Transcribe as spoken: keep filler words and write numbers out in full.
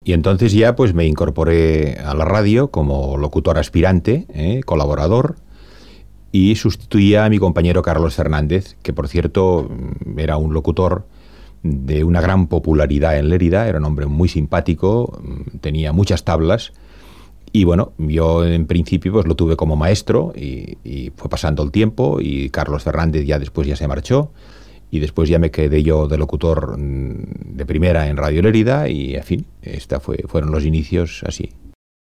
Y entonces ya pues me incorporé a la radio como locutor aspirante, ¿eh? Colaborador, y sustituía a mi compañero Carlos Fernández, que por cierto era un locutor de una gran popularidad en Lérida, era un hombre muy simpático, tenía muchas tablas, y bueno, yo en principio pues lo tuve como maestro, y, y fue pasando el tiempo, y Carlos Fernández ya después ya se marchó, y después ya me quedé yo de locutor de primera en Radio Lérida, y en fin, esta fue, fueron los inicios así.